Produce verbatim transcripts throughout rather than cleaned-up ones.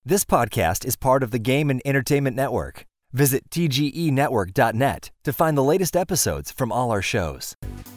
This podcast is part of the Game and Entertainment Network. Visit T G E network dot net to find the latest episodes from all our shows.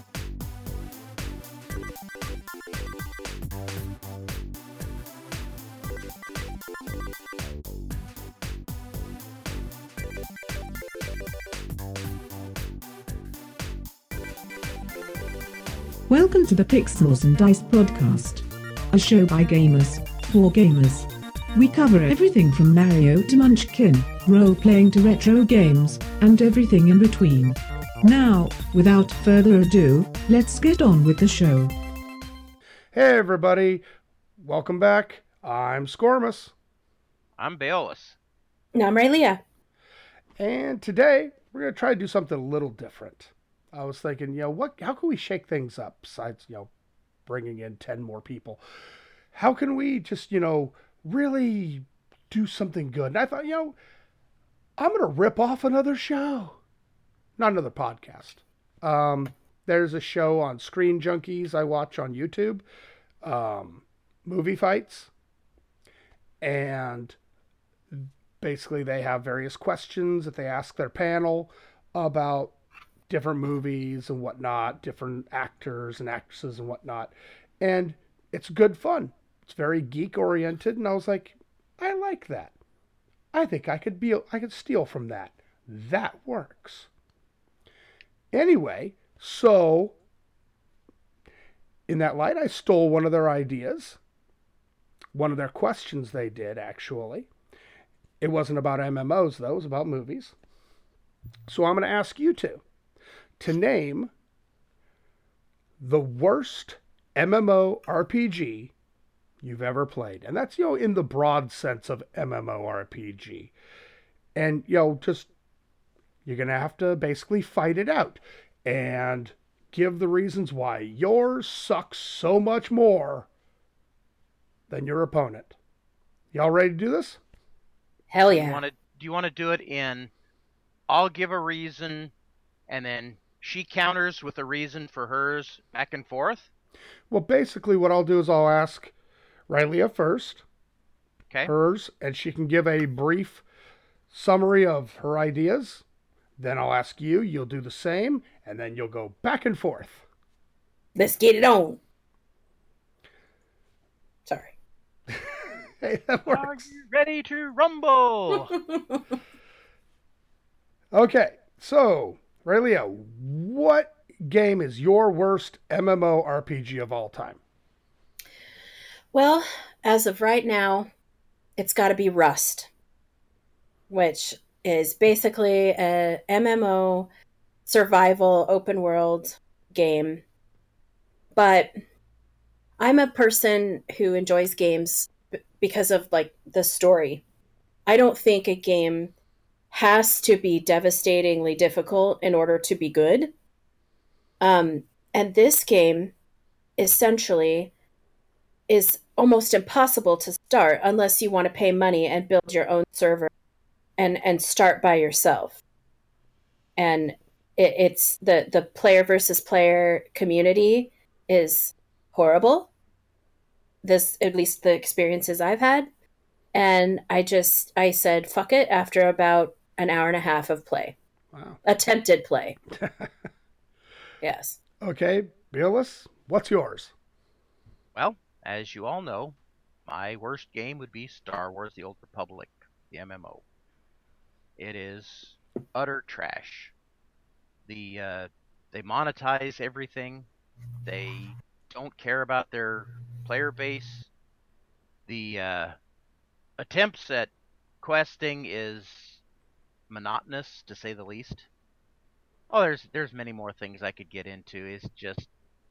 Welcome to the Pixels and Dice podcast, a show by gamers, for gamers. We cover everything from Mario to Munchkin, role-playing to retro games, and everything in between. Now, without further ado, let's get on with the show. Hey everybody, welcome back. I'm Scormus. I'm Baeolus. And I'm Raylia. And today, we're going to try to do something a little different. I was thinking, you know, what? How can we shake things up besides, you know, bringing in ten more people? How can we just, you know, really do something good? And I thought, you know, I'm going to rip off another show. Not another podcast. Um, there's a show on Screen Junkies I watch on YouTube, um, Movie Fights. And basically they have various questions that they ask their panel about different movies and whatnot, different actors and actresses and whatnot. And it's good fun. It's very geek oriented. And I was like, I like that. I think I could be, I could steal from that. That works. Anyway, so in that light, I stole one of their ideas. One of their questions they did, actually. It wasn't about M M Os, though. It was about movies. So I'm going to ask you two to name the worst MMORPG you've ever played. And that's, you know, in the broad sense of MMORPG. And, you know, just, you're going to have to basically fight it out and give the reasons why yours sucks so much more than your opponent. Y'all ready to do this? Hell Do yeah. you want to do you want to do it in I'll give a reason and then she counters with a reason for hers back and forth? Well, basically what I'll do is I'll ask Raylia first, Okay. hers, and she can give a brief summary of her ideas. Then I'll ask you, you'll do the same, and then you'll go back and forth. Let's get it on. Sorry. Hey, that Are works. you ready to rumble? Okay, so, Raylia, what game is your worst MMORPG of all time? Well, as of right now, it's got to be Rust, which is basically a M M O survival open world game. But I'm a person who enjoys games b- because of like the story. I don't think a game has to be devastatingly difficult in order to be good. Um, and this game essentially is almost impossible to start unless you want to pay money and build your own server and, and start by yourself. And it, it's the, the player versus player community is horrible. This, at least the experiences I've had. And I just, I said, fuck it after about an hour and a half of play. Wow. Attempted play. Yes. Okay, Baeolus, what's yours? Well, as you all know, my worst game would be Star Wars The Old Republic, the M M O. It is utter trash. The uh, they monetize everything. They don't care about their player base. The uh, attempts at questing is monotonous, to say the least. Oh, there's there's many more things I could get into. It's just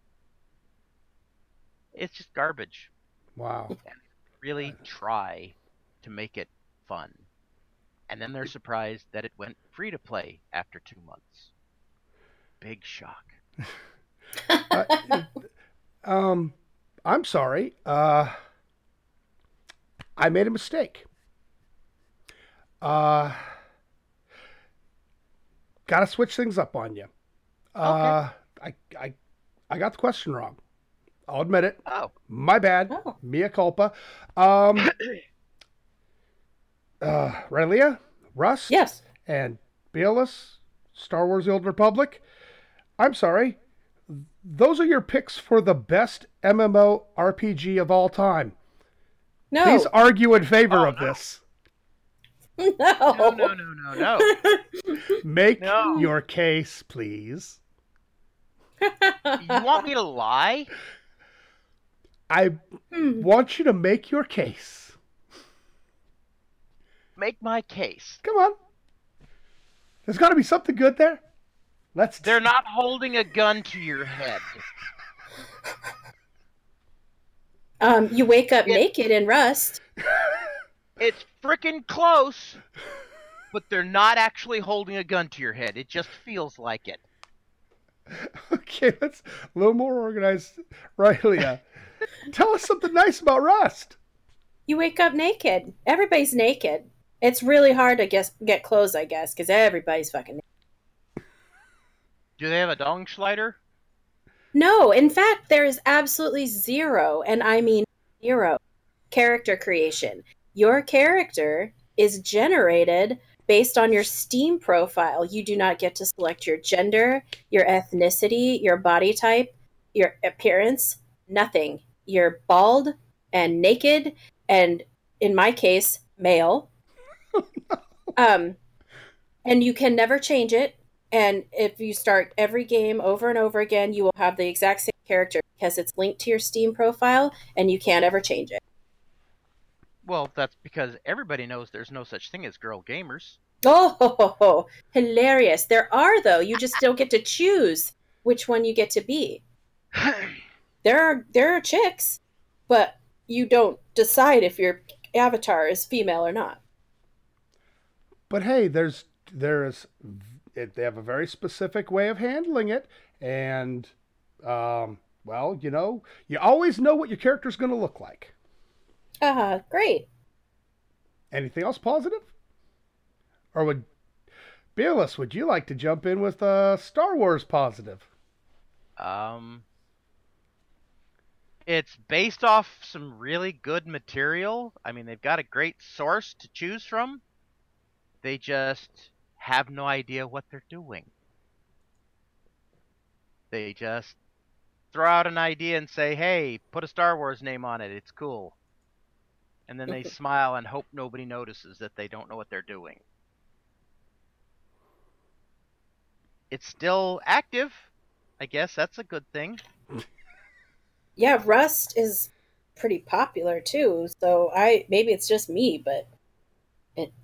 it's just garbage. Wow. Really try to make it fun. And then they're surprised that it went free to play after two months. Big shock. uh, um, I'm sorry. Uh, I made a mistake. Uh, gotta switch things up on you. Uh, I, I, I got the question wrong. I'll admit it. Oh. My bad. Oh. Mea culpa. Um, uh, Rylea, Rust, Yes. and Bealus, Star Wars: The Old Republic. I'm sorry. Those are your picks for the best MMORPG of all time. No. Please argue in favor Oh, of no. this. No. No, no, no, no, no. Make No. your case, please. You want me to lie? I want you to make your case. Make my case. Come on. There's got to be something good there. Let's. They're not holding a gun to your head. Um, you wake up It- naked in Rust. It's frickin' close, but they're not actually holding a gun to your head. It just feels like it. Okay, that's a little more organized. Rylea, tell us something nice about Rust. You wake up naked. Everybody's naked. It's really hard to guess, get clothes, I guess, because everybody's fucking naked. Do they have a dong slider? No, in fact, there is absolutely zero, and I mean zero, character creation. Your character is generated based on your Steam profile. You do not get to select your gender, your ethnicity, your body type, your appearance, nothing. You're bald and naked, and in my case, male. um, and you can never change it. And if you start every game over and over again, you will have the exact same character because it's linked to your Steam profile and you can't ever change it. Well, that's because everybody knows there's no such thing as girl gamers. Oh, ho, ho, ho. Hilarious. There are, though. You just don't get to choose which one you get to be. There are there are chicks, but you don't decide if your avatar is female or not. But hey, there's there's it, they have a very specific way of handling it, and um, well, you know, you always know what your character's going to look like. Ah, uh, great. Anything else positive? Or would Bealus, would you like to jump in with uh, Star Wars positive? Um, it's based off some really good material. I mean, they've got a great source to choose from. They just have no idea what they're doing. They just throw out an idea and say, hey, put a Star Wars name on it. It's cool. And then they smile and hope nobody notices that they don't know what they're doing. It's still active. I guess that's a good thing. Yeah, Rust is pretty popular too. So I maybe it's just me, but it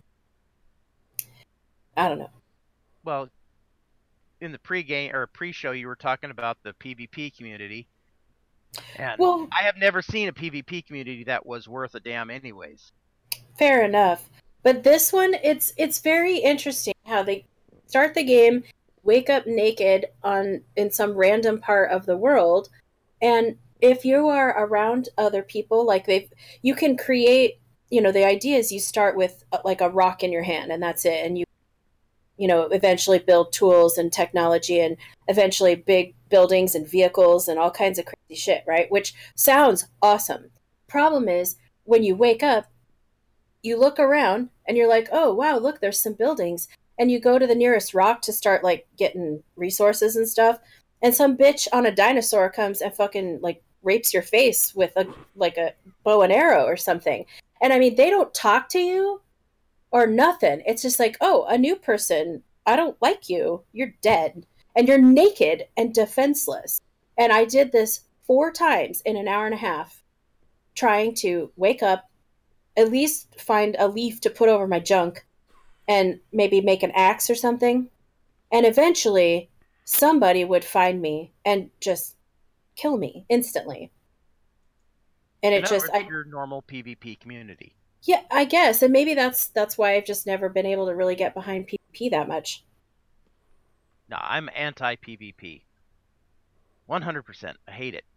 I don't know. Well, in the pre-game or pre-show, you were talking about the PvP community. And Well, I have never seen a PvP community that was worth a damn anyways. fair enough. But this one, it's it's very interesting how they start the game, wake up naked on in some random part of the world, and if you are around other people, like they've, you can create. You know, the idea is you start with uh, like a rock in your hand, and that's it, and you, you know, eventually build tools and technology, and eventually big buildings and vehicles and all kinds of crazy shit, right? Which sounds awesome. Problem is, when you wake up, you look around and you're like, oh, wow, look, there's some buildings. And you go to the nearest rock to start, like, getting resources and stuff. And some bitch on a dinosaur comes and fucking, like, rapes your face with, a like, a bow and arrow or something. And, I mean, they don't talk to you or nothing. It's just like, oh, a new person. I don't like you. You're dead. And you're naked and defenseless. And I did this four times in an hour and a half, trying to wake up, at least find a leaf to put over my junk, and maybe make an axe or something. And eventually, somebody would find me and just kill me instantly. And it In other just, words, I, your normal PvP community. yeah, I guess. And maybe that's that's why I've just never been able to really get behind PvP that much. No, I'm anti-PvP. one hundred percent. I hate it.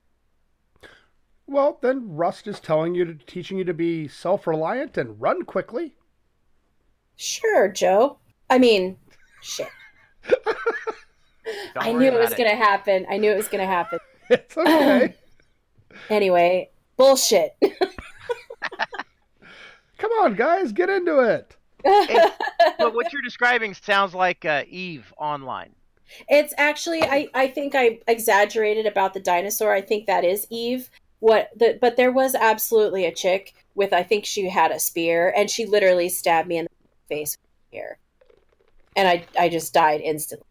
Well, then Rust is telling you, to, teaching you to be self-reliant and run quickly. Sure, Joe. I mean, shit. Don't I worry knew it was about going to happen. I knew it was going to happen. It's okay. Anyway, bullshit. Come on, guys, get into it. It, but what you're describing sounds like uh, Eve Online. It's actually, I, I think I exaggerated about the dinosaur. I think that is Eve. What the but there was absolutely a chick with, I think she had a spear, and she literally stabbed me in the face with a spear, and I I just died instantly.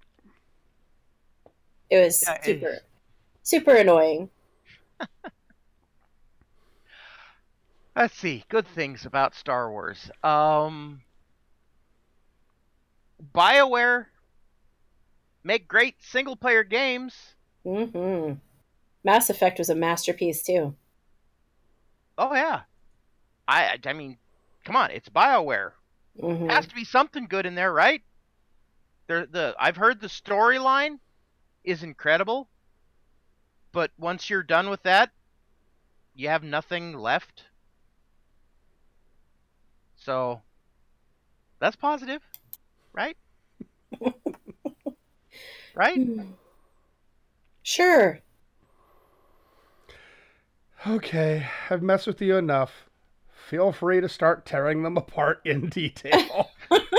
It was Yeah, super it- super annoying. Let's see. Good things about Star Wars. Um, BioWare make great single player games. hmm Mass Effect was a masterpiece too. Oh yeah. I I mean, come on, it's BioWare. hmm Has to be something good in there, right? There the I've heard the storyline is incredible, but once you're done with that, you have nothing left. So that's positive, right? Right? Sure. Okay, I've messed with you enough. Feel free to start tearing them apart in detail.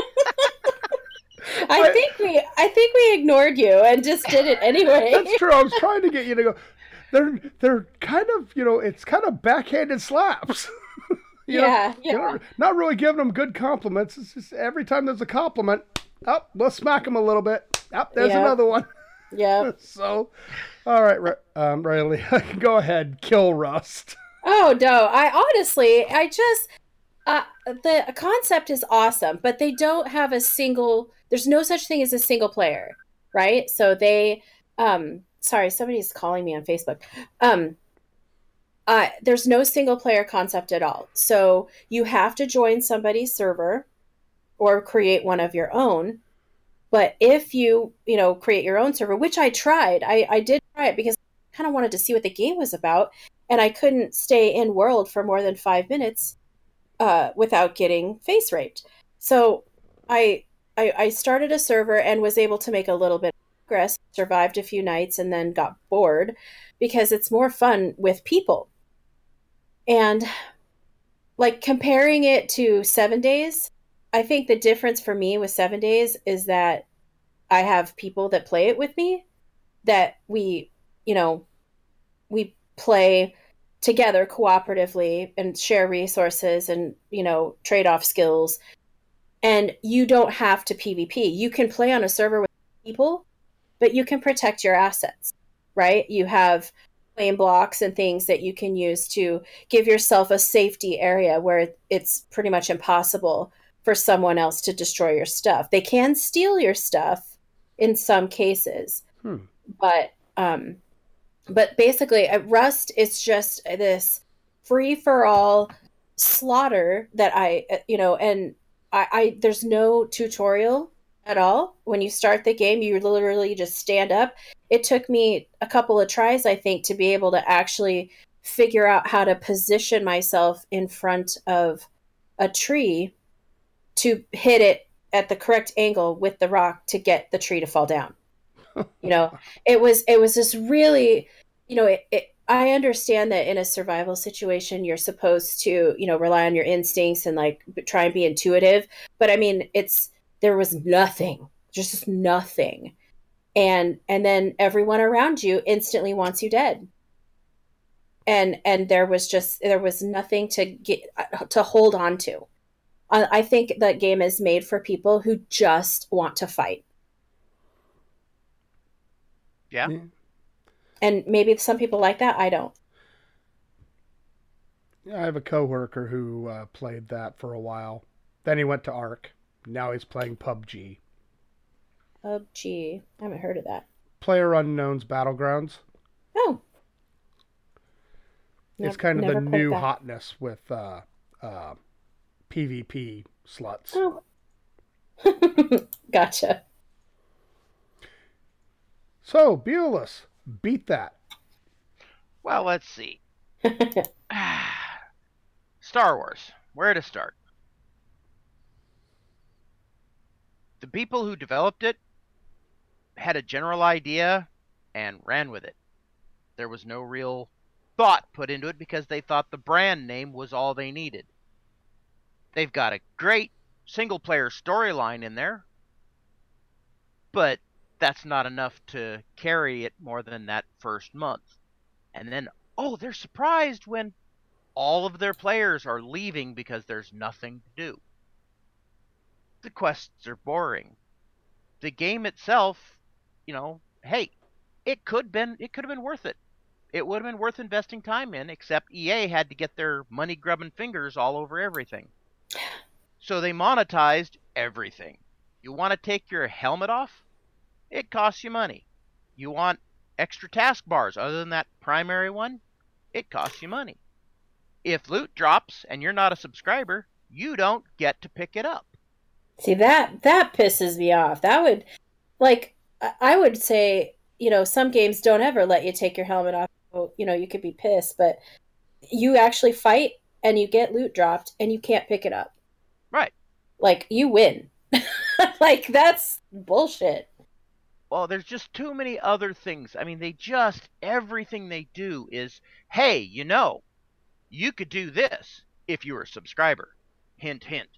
I I- think we I think we ignored you and just did it anyway. That's true. I was trying to get you to go. They're they're kind of, you know, it's kind of backhanded slaps. You know, Yeah, you know, yeah. not really giving them good compliments. It's just every time there's a compliment, oh, let's smack them a little bit. Oh, there's Yeah. another one. Yep. So, all right, Ri- um, Riley, go ahead, kill Rust. Oh no, I honestly, I just uh, the concept is awesome, but they don't have a single. There's no such thing as a single player, right? So they, um, sorry, somebody's calling me on Facebook. Um, uh, there's no single player concept at all. So you have to join somebody's server or create one of your own. But if you, you know, create your own server, which I tried, I, I did try it because I kind of wanted to see what the game was about, and I couldn't stay in world for more than five minutes uh, without getting face raped. So I, I I started a server and was able to make a little bit of progress, survived a few nights, and then got bored because it's more fun with people. And like comparing it to seven days, I think the difference for me with seven days is that I have people that play it with me, that we, you know, we play together cooperatively and share resources and, you know, trade off skills. And you don't have to PvP. You can play on a server with people, but you can protect your assets, right? You have flame blocks and things that you can use to give yourself a safety area where it's pretty much impossible for someone else to destroy your stuff. They can steal your stuff in some cases, Hmm. but um, but basically, uh, Rust is just this free for all slaughter that I, uh, you know, and I, I there's no tutorial at all. When you start the game, you literally just stand up. It took me a couple of tries, I think, to be able to actually figure out how to position myself in front of a tree to hit it at the correct angle with the rock to get the tree to fall down. You know, it was it was just really, you know, it, it I understand that in a survival situation you're supposed to, you know, rely on your instincts and like try and be intuitive, but I mean, it's there was nothing, just nothing. And and then everyone around you instantly wants you dead. And and there was just there was nothing to get to hold on to. I, I think that game is made for people who just want to fight. Yeah. Yeah. And maybe some people like that. I don't. I have a coworker who uh, played that for a while. Then he went to Ark. Now he's playing P U B G. Oh, gee. I haven't heard of that. Player Unknown's Battlegrounds. Oh. It's Nev- kind of the never played new that. hotness with uh, uh, PvP sluts. Oh. Gotcha. So, Beulus, beat that. Well, let's see. Star Wars. Where to start? The people who developed it had a general idea and ran with it. There was no real thought put into it because they thought the brand name was all they needed. They've got a great single-player storyline in there, but that's not enough to carry it more than that first month. And then, oh, they're surprised when all of their players are leaving because there's nothing to do. The quests are boring. The game itself, you know, hey, it could been it could have been worth it. It would have been worth investing time in, except E A had to get their money-grubbing fingers all over everything. So they monetized everything. You want to take your helmet off? It costs you money. You want extra taskbars other than that primary one? It costs you money. If loot drops and you're not a subscriber, you don't get to pick it up. See, that that pisses me off. That would, like, I would say, you know, some games don't ever let you take your helmet off. You know, you could be pissed, but you actually fight and you get loot dropped and you can't pick it up. Right. Like, you win. Like, that's bullshit. Well, there's just too many other things. I mean, they just, everything they do is, hey, you know, you could do this if you were a subscriber. Hint, hint.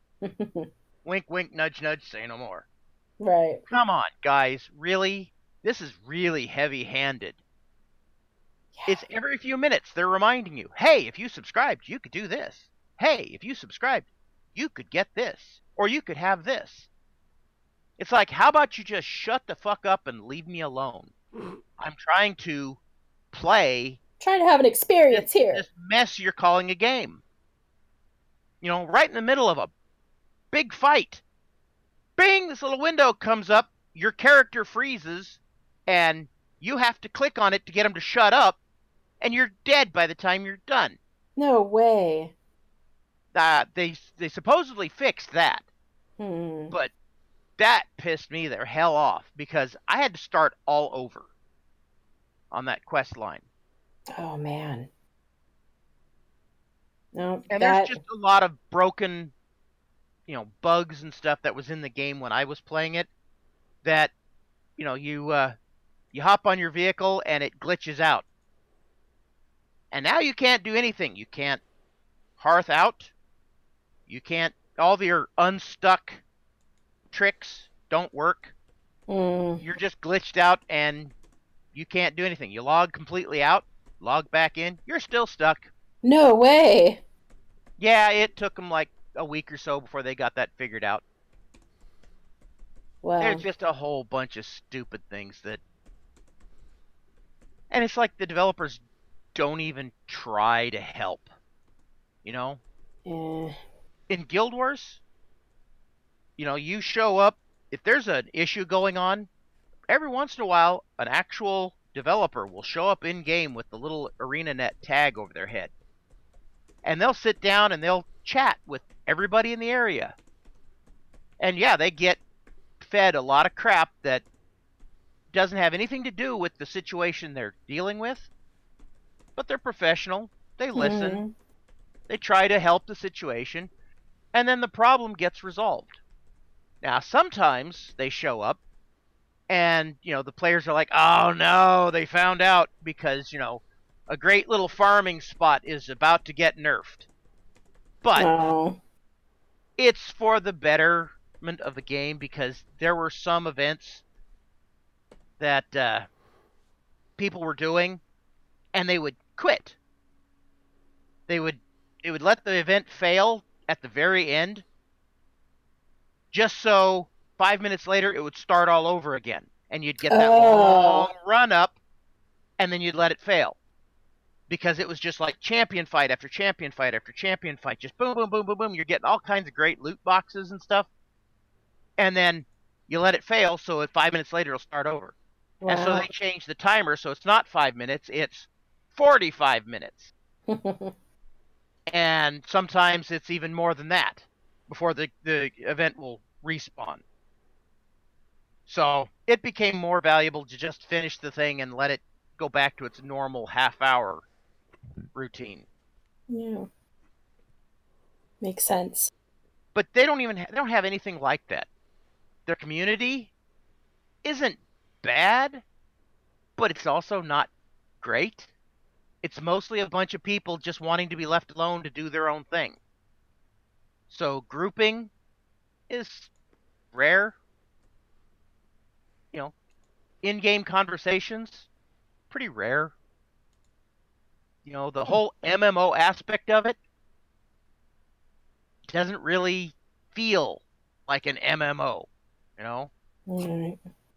Wink, wink, nudge, nudge, say no more. Right. Come on, guys. Really? This is really heavy-handed. Yeah. It's every few minutes they're reminding you, hey, if you subscribed, you could do this. Hey, if you subscribed, you could get this. Or you could have this. It's like, how about you just shut the fuck up and leave me alone? I'm trying to play... Trying to have an experience this, here. This mess you're calling a game. You know, right in the middle of a big fight. Bing! This little window comes up, your character freezes, and you have to click on it to get him to shut up, and you're dead by the time you're done. No way. Uh, they they supposedly fixed that. Hmm. But that pissed me the hell off, because I had to start all over on that quest line. Oh, man. No, and that... there's just a lot of broken, you know, bugs and stuff that was in the game when I was playing it. That, you know, you uh, you hop on your vehicle and it glitches out, and now you can't do anything. You can't hearth out. You can't. All of your unstuck tricks don't work. Mm. You're just glitched out and you can't do anything. You log completely out, log back in. You're still stuck. No way. Yeah, it took them like a week or so before they got that figured out. Wow. There's just a whole bunch of stupid things that... And it's like the developers don't even try to help. You know? Yeah. In Guild Wars, you know, you show up, if there's an issue going on, every once in a while, an actual developer will show up in-game with the little ArenaNet tag over their head. And they'll sit down and they'll chat with everybody in the area. And yeah, they get fed a lot of crap that doesn't have anything to do with the situation they're dealing with. But they're professional. They listen. Mm-hmm. They try to help the situation. And then the problem gets resolved. Now, sometimes they show up and, you know, the players are like, oh no, they found out because, you know, a great little farming spot is about to get nerfed. But oh. It's for the betterment of the game, because there were some events that uh, people were doing and they would quit. They would, they would let the event fail at the very end, just so five minutes later it would start all over again, and you'd get that oh. long run up, and then you'd let it fail, because it was just like champion fight after champion fight after champion fight, just boom, boom, boom, boom, boom. You're getting all kinds of great loot boxes and stuff, and then you let it fail, so at five minutes later it'll start over. Wow. And so they changed the timer, so it's not five minutes, it's forty-five minutes. And sometimes it's even more than that before the, the event will respawn. So it became more valuable to just finish the thing and let it go back to its normal half-hour routine. Yeah. Makes sense. But they don't even ha- they don't have anything like that. Their community isn't bad, but it's also not great. It's mostly a bunch of people just wanting to be left alone to do their own thing. So grouping is rare. You know, in-game conversations, pretty rare. You know, the whole M M O aspect of it doesn't really feel like an M M O, you know? Right.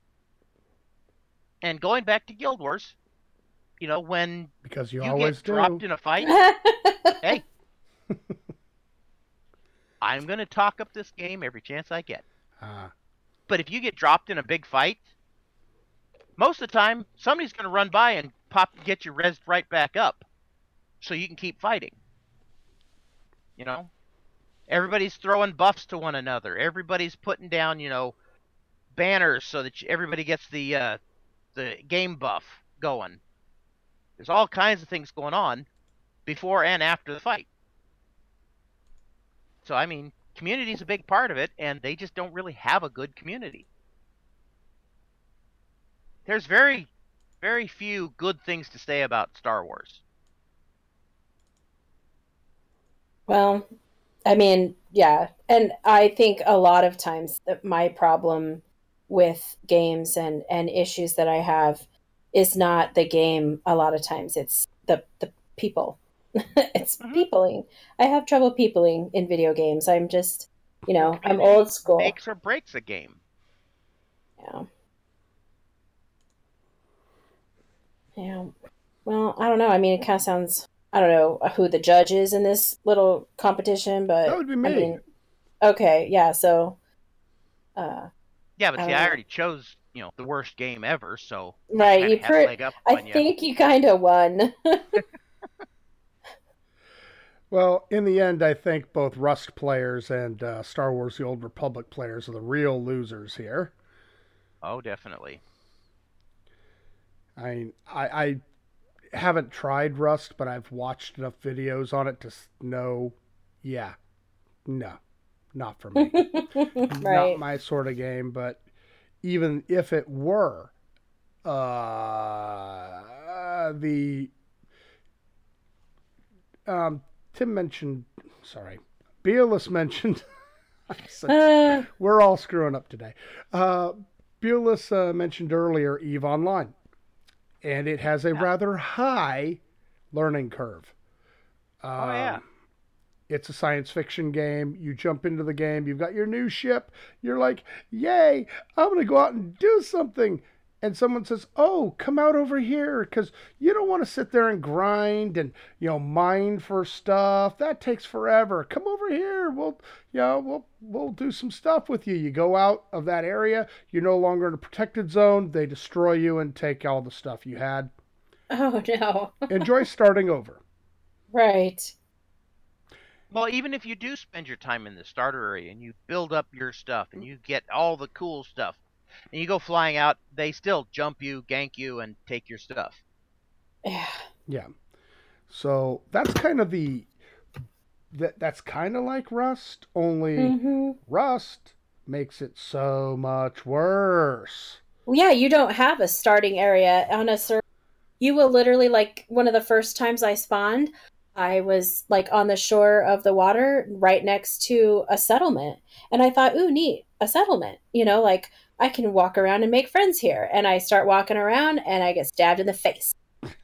And going back to Guild Wars, you know, when Because you, you always get do. dropped in a fight, hey, I'm going to talk up this game every chance I get. Uh, But if you get dropped in a big fight, most of the time, somebody's going to run by and pop get you rezzed right back up so you can keep fighting. You know? Everybody's throwing buffs to one another. Everybody's putting down, you know, banners so that everybody gets the uh, the game buff going. There's all kinds of things going on before and after the fight. So, I mean, community's a big part of it, and they just don't really have a good community. There's very, very few good things to say about Star Wars. Well, I mean, yeah. And I think a lot of times that my problem with games and, and issues that I have is not the game. A lot of times it's the, the people. It's Mhm. peopling. I have trouble peopling in video games. I'm just, you know, I'm Community old school. Makes or breaks a game. Yeah. Yeah. Well, I don't know. I mean, it kind of sounds, I don't know who the judge is in this little competition, but That would be I me. mean, okay, yeah, so uh Yeah, but I see, don't I know. already chose, you know, the worst game ever, so Right, kind you of had a per leg up I on you. think you kind of won. well, in the end, I think both Rust players and uh, Star Wars The Old Republic players are the real losers here. Oh, definitely. I mean, I, I haven't tried Rust, but I've watched enough videos on it to s- know, yeah, no, not for me. Not Right. my sort of game, but even if it were, uh, the um, Tim mentioned, sorry, Beerless mentioned. I'm such- Uh, we're all screwing up today. Uh, Beerless uh, mentioned earlier Eve Online, and it has a Yeah. rather high learning curve. Um, Oh, yeah. It's a science fiction game. You jump into the game, you've got your new ship. You're like, yay, I'm going to go out and do something. And someone says, oh, come out over here because you don't want to sit there and grind and, you know, mine for stuff. That takes forever. Come over here. We'll, you know, we'll, we'll do some stuff with you. You go out of that area. You're no longer in a protected zone. They destroy you and take all the stuff you had. oh no. Enjoy starting over. Right. Well, even if you do spend your time in the starter area and you build up your stuff and you get all the cool stuff and you go flying out, they still jump you, gank you, and take your stuff. Yeah. Yeah. So that's kind of the that that's kind of like Rust, only hmm Rust makes it so much worse. Well, yeah, you don't have a starting area on a server. You will literally, like, one of the first times I spawned, I was like on the shore of the water right next to a settlement. And I thought, ooh, neat, a settlement. You know, like I can walk around and make friends here. And I start walking around and I get stabbed in the face.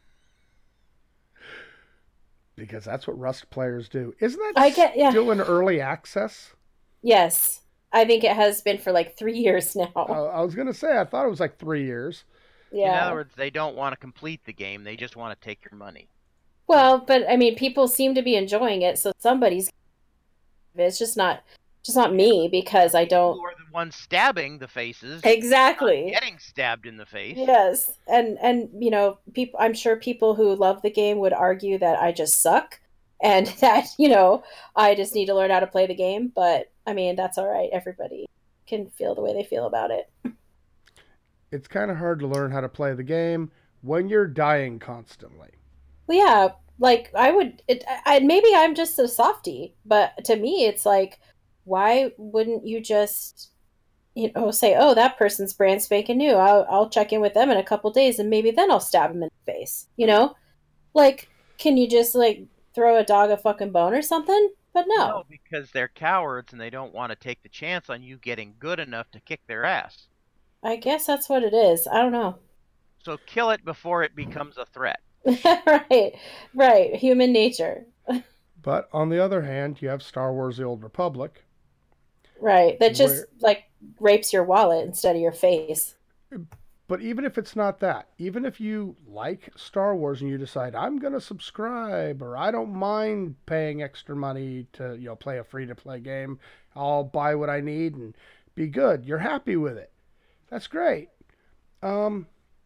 Because that's what Rust players do. Isn't that I get- yeah. still in early access? Yes. I think it has been for like three years now. Uh, I was going to say, I thought it was like three years. Yeah. In other words, they don't want to complete the game, they just want to take your money. Well, but I mean, people seem to be enjoying it, so somebody's. It's just not, just not me because I You don't. are the ones stabbing the faces, Exactly. not getting stabbed in the face. Yes, and and you know, people. I'm sure people who love the game would argue that I just suck, and that you know I just need to learn how to play the game. But I mean, that's all right. Everybody can feel the way they feel about it. It's kind of hard to learn how to play the game when you're dying constantly. Well, yeah, like I would. It, I maybe I'm just a softie, but to me, it's like, why wouldn't you just, you know, say, oh, that person's brand spanking new. I'll I'll check in with them in a couple days, and maybe then I'll stab them in the face. You know, like, can you just like throw a dog a fucking bone or something? But no. No, because they're cowards and they don't want to take the chance on you getting good enough to kick their ass. I guess that's what it is. I don't know. So kill it before it becomes a threat. Right, right. Human nature. But on the other hand, you have Star Wars: The Old Republic. Right. That just Where- like rapes your wallet instead of your face. But even if it's not that, even if you like Star Wars and you decide I'm going to subscribe, or I don't mind paying extra money to, you know, play a free-to-play game, I'll buy what I need and be good. You're happy with it. That's great. Um,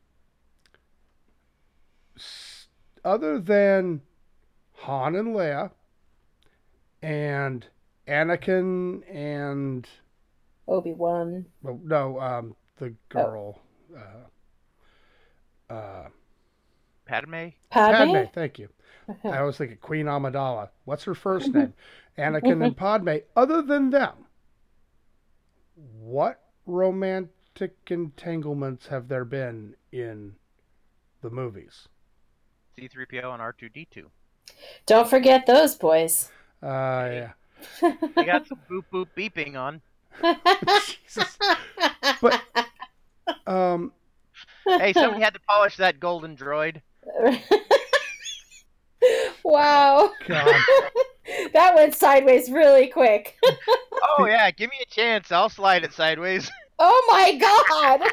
s- other than Han and Leia and Anakin and Obi-Wan. well, no, um, the girl. Uh, uh, Padme? Padme? Padme, thank you. I was thinking Queen Amidala. What's her first name? Anakin and Padme. Other than them, what romantic entanglements have there been in the movies? C three P O and R two D two. Don't forget those boys. Uh, yeah. They got some boop boop beeping on. Jesus. But, um, Hey, somebody had to polish that golden droid. Wow. God. That went sideways really quick. Oh yeah, give me a chance. I'll slide it sideways. Oh my god.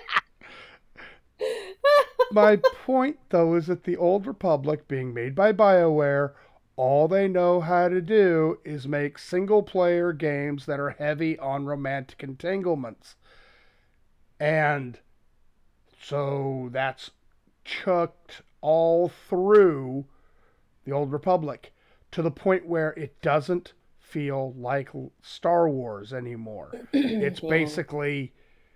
My point, though, is that the Old Republic, being made by BioWare, all they know how to do is make single-player games that are heavy on romantic entanglements. And so that's chucked all through the Old Republic to the point where it doesn't feel like Star Wars anymore. It's Yeah. basically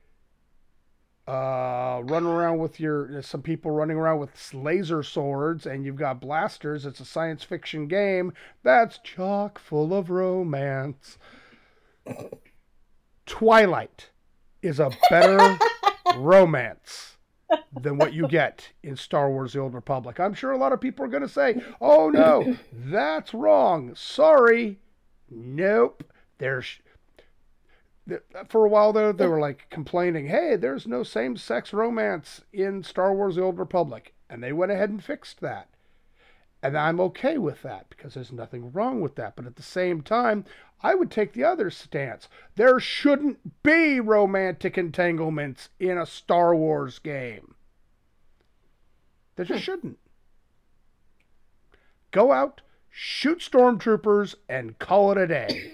uh, running around with your, some people running around with laser swords, and you've got blasters. It's a science fiction game that's chock full of romance. Twilight is a better romance than what you get in Star Wars: The Old Republic. I'm sure a lot of people are going to say, oh no, that's wrong. Sorry. Nope. There's, for a while there, they were like complaining, hey, there's no same-sex romance in Star Wars: The Old Republic. And they went ahead and fixed that. And I'm okay with that because there's nothing wrong with that. But at the same time, I would take the other stance. There shouldn't be romantic entanglements in a Star Wars game. There just shouldn't. Go out, shoot stormtroopers, and call it a day.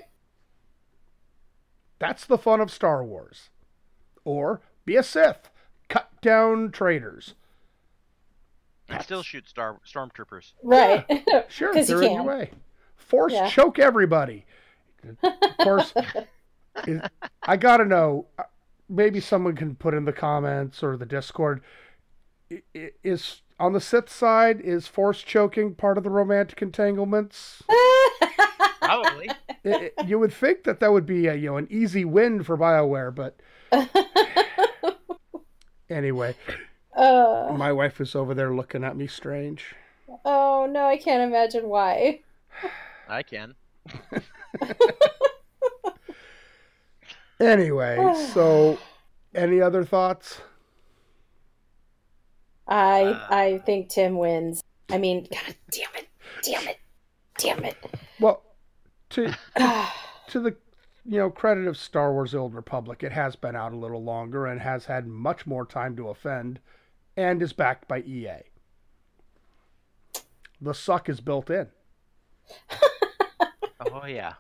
That's the fun of Star Wars. Or be a Sith. Cut down traitors. And still shoot star stormtroopers. Right. Yeah, sure, 'Cause you they're in your can. way. Force Yeah. choke everybody. Of course, is, I gotta know. uh, Maybe someone can put in the comments or the Discord. i- i- Is on the Sith side, is force choking part of the romantic entanglements? Probably. I- I- you would think that that would be a, you know, an easy win for BioWare, but anyway, uh, my wife is over there looking at me strange. oh no, I can't imagine why. I can. Anyway, so any other thoughts? I Uh. I think Tim wins. I mean, god damn it. Damn it. Damn it. Well, to to the you know credit of Star Wars: The Old Republic, it has been out a little longer and has had much more time to offend, and is backed by E A. The suck is built in. Oh yeah.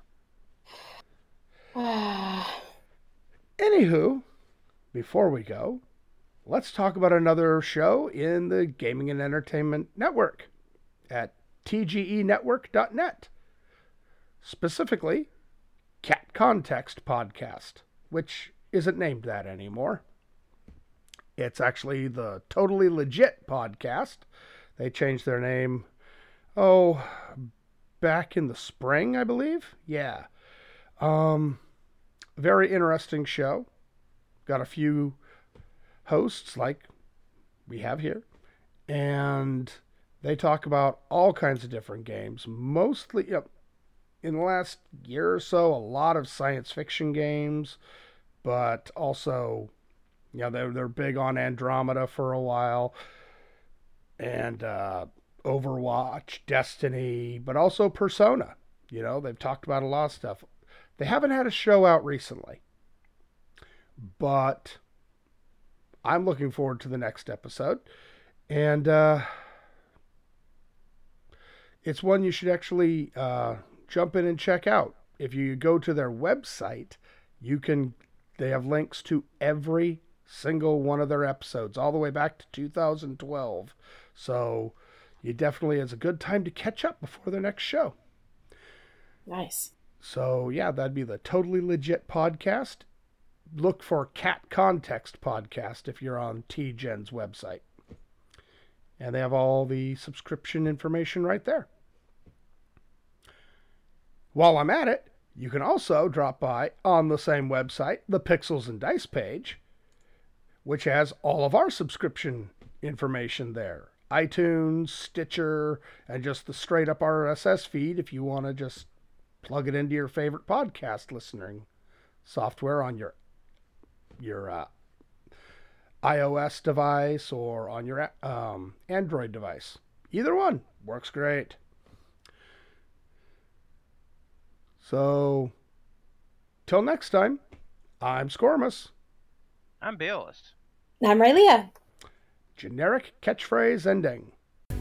Anywho, before we go, let's talk about another show in the Gaming and Entertainment Network at T G E network dot net. Specifically, Cat Context Podcast, which isn't named that anymore. It's actually the Totally Legit Podcast. They changed their name, oh, back in the spring, I believe. Yeah. Um, very interesting show. Got a few hosts like we have here. And they talk about all kinds of different games. Mostly, you know, in the last year or so, a lot of science fiction games, but also, you know, they're, they're big on Andromeda for a while, and uh, Overwatch, Destiny, but also Persona. You know, they've talked about a lot of stuff. They haven't had a show out recently, but I'm looking forward to the next episode. And uh, it's one you should actually uh, jump in and check out. If you go to their website, you can. They have links to every single one of their episodes, all the way back to two thousand twelve. So you definitely, it's a good time to catch up before their next show. Nice. So yeah, that'd be the Totally Legit Podcast. Look for Cat Context Podcast if you're on T Gen's website. And they have all the subscription information right there. While I'm at it, you can also drop by on the same website, the Pixels and Dice page, which has all of our subscription information there. iTunes, Stitcher, and just the straight up R S S feed if you want to just plug it into your favorite podcast listening software on your your uh, iOS device or on your um, Android device. Either one works great. So, till next time, I'm Scormus. I'm Bayless. I'm Raylia. Generic catchphrase ending.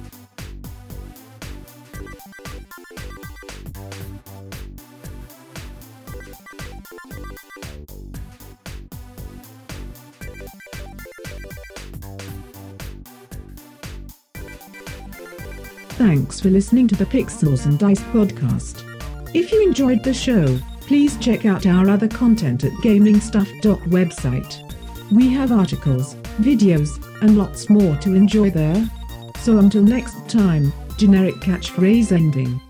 Thanks for listening to the Pixels and Dice podcast. If you enjoyed the show, please check out our other content at gaming stuff dot website. We have articles, videos, and lots more to enjoy there. So until next time, generic catchphrase ending.